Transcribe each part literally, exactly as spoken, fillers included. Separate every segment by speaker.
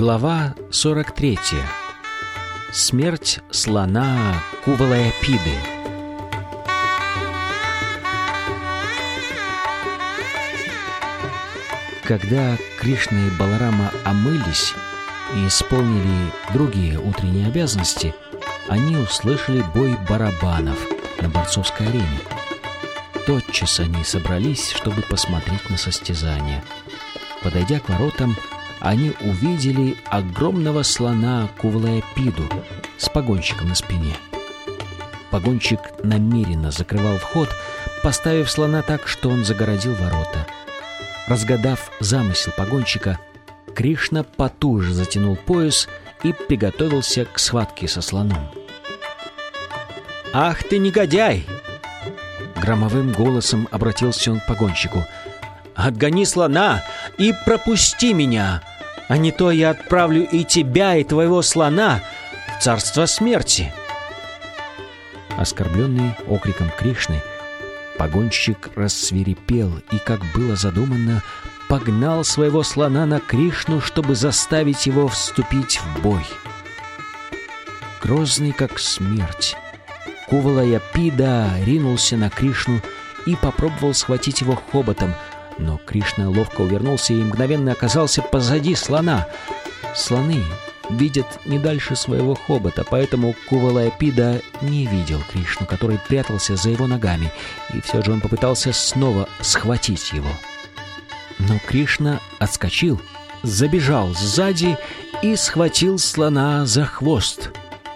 Speaker 1: Глава сорок третья. Смерть слона Кувалаяпиды. Когда Кришна и Баларама омылись и исполнили другие утренние обязанности, они услышали бой барабанов на борцовской арене. Тотчас они собрались, чтобы посмотреть на состязание. Подойдя к воротам, они увидели огромного слона Кувалаяпиду с погонщиком на спине. Погонщик намеренно закрывал вход, поставив слона так, что он загородил ворота. Разгадав замысел погонщика, Кришна потуже затянул пояс и приготовился к схватке со слоном. «Ах ты, негодяй!» Громовым голосом обратился он к погонщику. «Отгони слона и пропусти меня, а не то я отправлю и тебя, и твоего слона в царство смерти!» Оскорбленный окриком Кришны, погонщик рассвирепел и, как было задумано, погнал своего слона на Кришну, чтобы заставить его вступить в бой. Грозный как смерть, Кувалаяпида ринулся на Кришну и попробовал схватить его хоботом, но Кришна ловко увернулся и мгновенно оказался позади слона. Слоны видят не дальше своего хобота, поэтому Кувалаяпида не видел Кришну, который прятался за его ногами, и все же он попытался снова схватить его. Но Кришна отскочил, забежал сзади и схватил слона за хвост.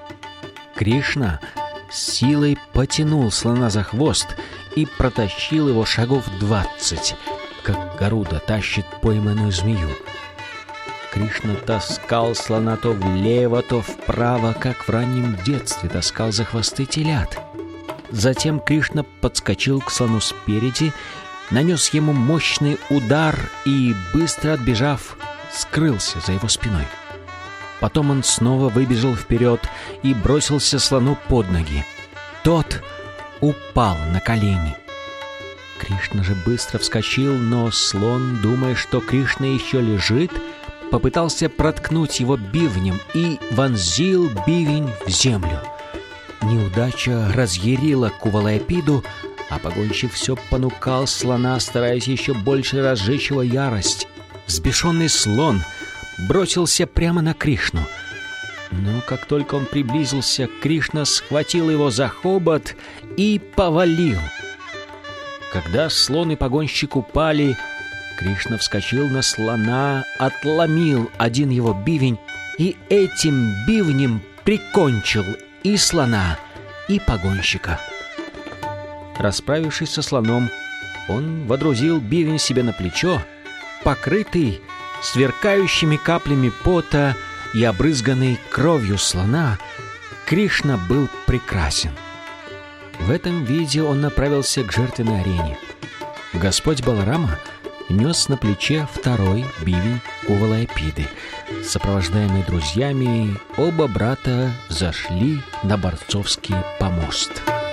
Speaker 1: Кришна силой потянул слона за хвост и протащил его шагов двадцать, как Гаруда тащит пойманную змею. Кришна таскал слона то влево, то вправо, как в раннем детстве таскал за хвосты телят. Затем Кришна подскочил к слону спереди, нанес ему мощный удар и, быстро отбежав, скрылся за его спиной. Потом он снова выбежал вперед и бросился слону под ноги. Тот упал на колени. Кришна же быстро вскочил, но слон, думая, что Кришна еще лежит, попытался проткнуть его бивнем и вонзил бивень в землю. Неудача разъярила Кувалаяпиду, а погонщик все понукал слона, стараясь еще больше разжечь его ярость. Взбешенный слон бросился прямо на Кришну. Но как только он приблизился, Кришна схватил его за хобот и повалил. Когда слон и погонщик упали, Кришна вскочил на слона, отломил один его бивень и этим бивнем прикончил и слона, и погонщика. Расправившись со слоном, он водрузил бивень себе на плечо, покрытый сверкающими каплями пота и обрызганный кровью слона. Кришна был прекрасен. В этом виде он направился к жертвенной арене. Господь Баларама нес на плече второй бивень Кувалаяпиды. Сопровождаемые друзьями, оба брата зашли на борцовский помост.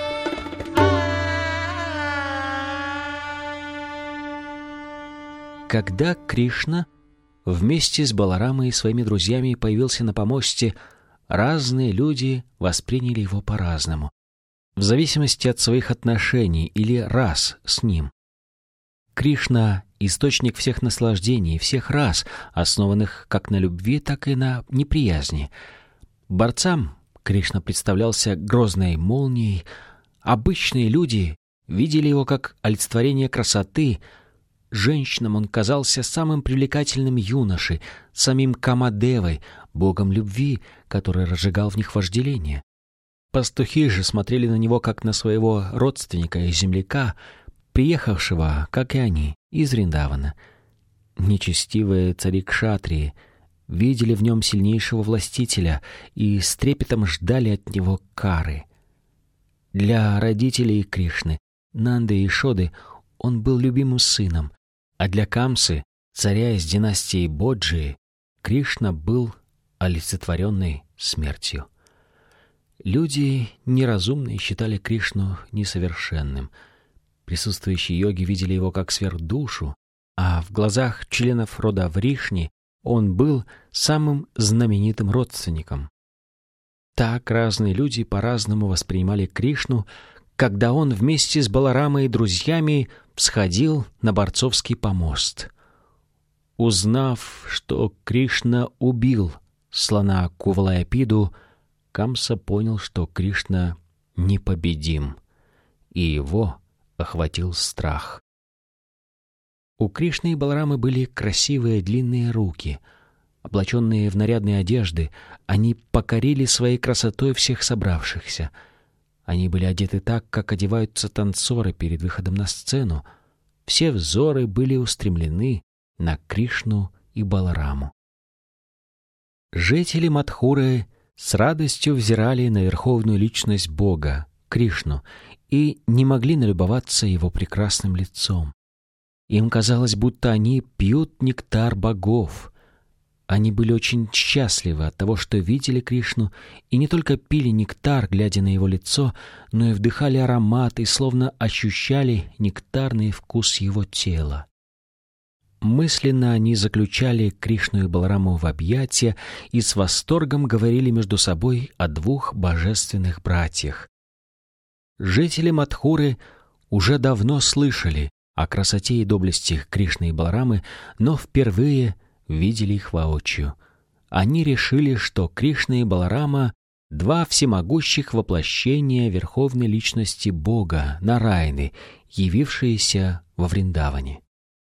Speaker 1: Когда Кришна вместе с Баларамой и своими друзьями появился на помосте, разные люди восприняли его по-разному, в зависимости от своих отношений или рас с ним. Кришна — источник всех наслаждений, всех рас, основанных как на любви, так и на неприязни. Борцам Кришна представлялся грозной молнией, обычные люди видели его как олицетворение красоты, женщинам он казался самым привлекательным юношей, самим Камадевой, богом любви, который разжигал в них вожделение. Пастухи же смотрели на него как на своего родственника и земляка, приехавшего, как и они, из Вриндавана. Нечестивые цари-кшатрии видели в нем сильнейшего властителя и с трепетом ждали от него кары. Для родителей Кришны, Нанды и Шоды, он был любимым сыном, а для Камсы, царя из династии Боджии, Кришна был олицетворенной смертью. Люди неразумные считали Кришну несовершенным. Присутствующие йоги видели его как сверхдушу, а в глазах членов рода Вришни Он был самым знаменитым родственником. Так разные люди по-разному воспринимали Кришну, когда он вместе с Баларамой и друзьями всходил на Борцовский помост. Узнав, что Кришна убил слона Кувалаяпиду, Камса понял, что Кришна непобедим, и его охватил страх. У Кришны и Баларамы были красивые длинные руки. Облаченные в нарядные одежды, они покорили своей красотой всех собравшихся. Они были одеты так, как одеваются танцоры перед выходом на сцену. Все взоры были устремлены на Кришну и Балараму. Жители Мадхуры с радостью взирали на верховную личность Бога, Кришну, и не могли налюбоваться его прекрасным лицом. Им казалось, будто они пьют нектар богов. Они были очень счастливы от того, что видели Кришну, и не только пили нектар, глядя на его лицо, но и вдыхали аромат и словно ощущали нектарный вкус его тела. Мысленно они заключали Кришну и Балараму в объятия и с восторгом говорили между собой о двух божественных братьях. Жители Мадхуры уже давно слышали о красоте и доблести Кришны и Баларамы, но впервые видели их воочию. Они решили, что Кришна и Баларама — два всемогущих воплощения верховной личности Бога, Нараяны, явившиеся во Вриндаване.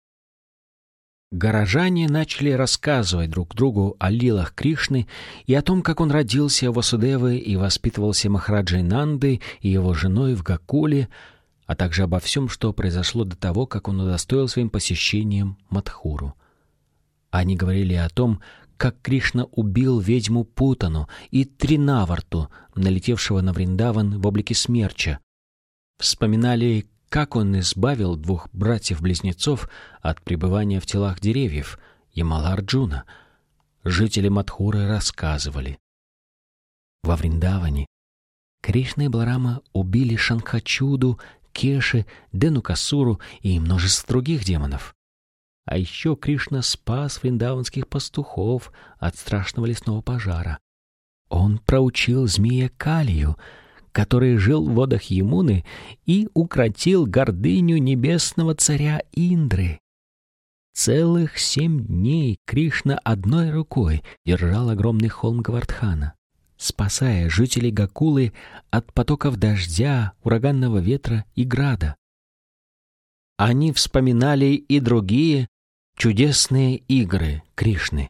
Speaker 1: Горожане начали рассказывать друг другу о лилах Кришны и о том, как он родился в Васудеве и воспитывался Махараджей Нандой и его женой в Гакуле, а также обо всем, что произошло до того, как он удостоил своим посещением Мадхуру. Они говорили о том, как Кришна убил ведьму Путану и Тринаварту, налетевшего на Вриндаван в облике смерча. Вспоминали, как он избавил двух братьев-близнецов от пребывания в телах деревьев, Ямала-Арджуна. Жители Мадхуры рассказывали. Во Вриндаване Кришна и Баларама убили Шанхачуду, Кеши, Денукасуру и множество других демонов. А еще Кришна спас вриндаванских пастухов от страшного лесного пожара. Он проучил змея Калию, который жил в водах Ямуны, и укротил гордыню небесного царя Индры. Целых семь дней Кришна одной рукой держал огромный холм Гавардхана, спасая жителей Гакулы от потоков дождя, ураганного ветра и града. Они вспоминали и другие чудесные игры Кришны.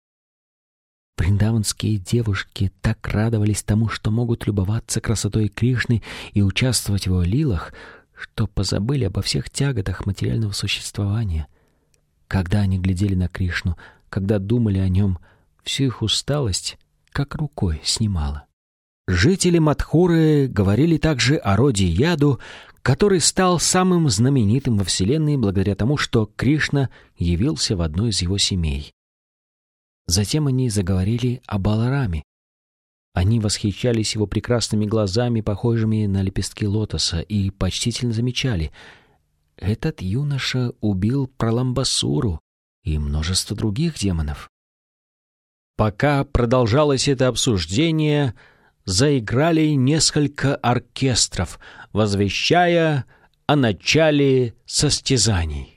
Speaker 1: Вриндаванские девушки так радовались тому, что могут любоваться красотой Кришны и участвовать в его лилах, что позабыли обо всех тяготах материального существования. Когда они глядели на Кришну, когда думали о нем, всю их усталость как рукой снимала. Жители Мадхуры говорили также о роде Яду, который стал самым знаменитым во Вселенной благодаря тому, что Кришна явился в одной из его семей. Затем они заговорили о Балараме. Они восхищались его прекрасными глазами, похожими на лепестки лотоса, и почтительно замечали: этот юноша убил Праламбасуру и множество других демонов. Пока продолжалось это обсуждение, заиграли несколько оркестров, возвещая о начале состязаний.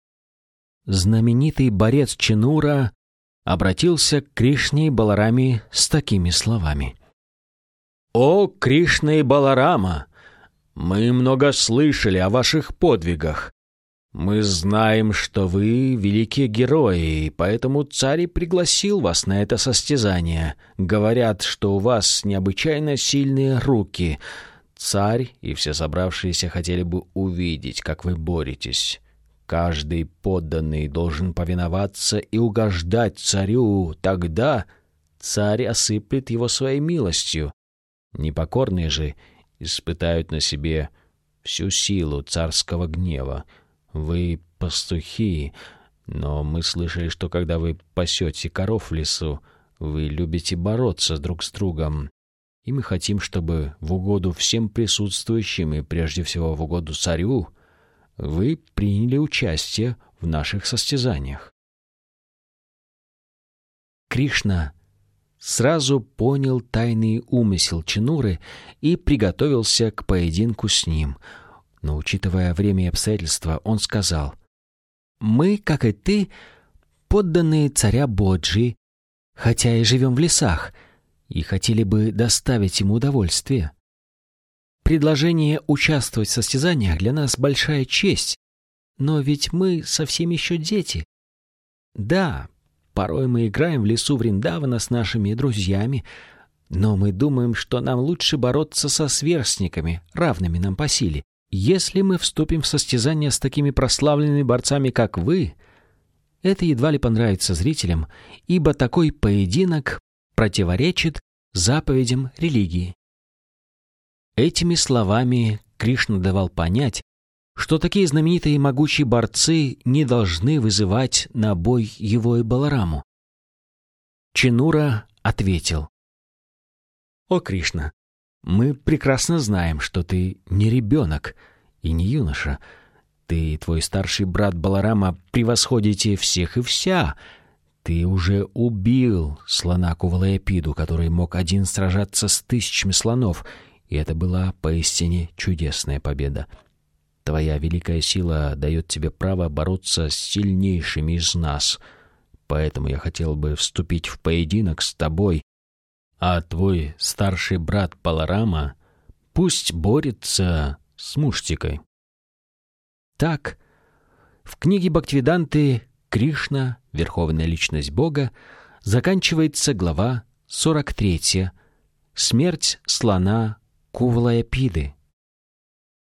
Speaker 1: Знаменитый борец Ченура обратился к Кришне и Балараме с такими словами: «О, Кришна и Баларама! Мы много слышали о ваших подвигах. Мы знаем, что вы великие герои, и поэтому царь и пригласил вас на это состязание. Говорят, что у вас необычайно сильные руки. Царь и все собравшиеся хотели бы увидеть, как вы боретесь. Каждый подданный должен повиноваться и угождать царю. Тогда царь осыплет его своей милостью. Непокорные же испытают на себе всю силу царского гнева. Вы пастухи, но мы слышали, что когда вы пасете коров в лесу, вы любите бороться друг с другом. И мы хотим, чтобы в угоду всем присутствующим и прежде всего в угоду царю вы приняли участие в наших состязаниях. Кришна сразу понял тайный умысел Чинуры и приготовился к поединку с ним. Но, учитывая время и обстоятельства, он сказал: «Мы, как и ты, подданные царя Боджи, хотя и живем в лесах, и хотели бы доставить ему удовольствие. Предложение участвовать в состязаниях для нас большая честь, но ведь мы совсем еще дети. Да, порой мы играем в лесу Вриндавана с нашими друзьями, но мы думаем, что нам лучше бороться со сверстниками, равными нам по силе. Если мы вступим в состязание с такими прославленными борцами, как вы, это едва ли понравится зрителям, ибо такой поединок противоречит заповедям религии». Этими словами Кришна давал понять, что такие знаменитые и могучие борцы не должны вызывать на бой его и Балараму. Чинура ответил: «О, Кришна, мы прекрасно знаем, что ты не ребенок и не юноша. Ты и твой старший брат Баларама превосходите всех и вся. Ты уже убил слона Кувалаяпиду, который мог один сражаться с тысячами слонов, и это была поистине чудесная победа. Твоя великая сила дает тебе право бороться с сильнейшими из нас, поэтому я хотел бы вступить в поединок с тобой, а твой старший брат Баларама пусть борется с Муштикой». Так, в книге Бхактивиданты «Кришна, Верховная Личность Бога» заканчивается глава сорок третья «Смерть слона Кувалаяпиды».